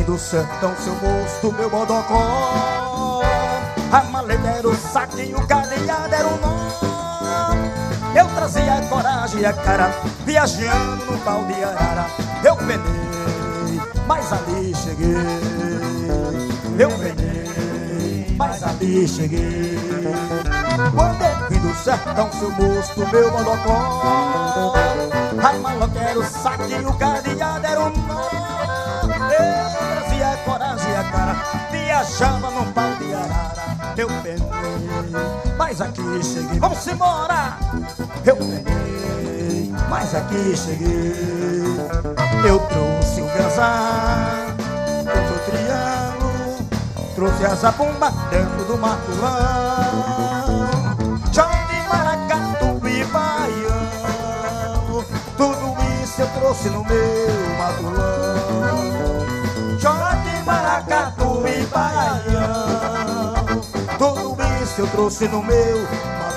vim do sertão, seu moço, meu bodocó. A maleta era o saquinho, o cadeado era o nó. Eu trazia coragem e a cara, viajando no pau de arara. Eu penei, mas ali cheguei. Eu penei, mas ali cheguei. Quando eu vim do sertão, seu moço, meu bodocó. A maloca era o saquinho, o cadeado era o nó. Eu trazia coragem e a cara, viajava no pau de arara. Eu penei, mas aqui cheguei. Vamos embora! Eu penei, mas aqui cheguei. Eu trouxe o ganzá, trouxe o triângulo, trouxe a zabumba dentro do matulão. Chão de maracatu e baiano, tudo isso eu trouxe no meu matulão. Chão de maracatu e baiano, tudo isso eu trouxe no meu matulão.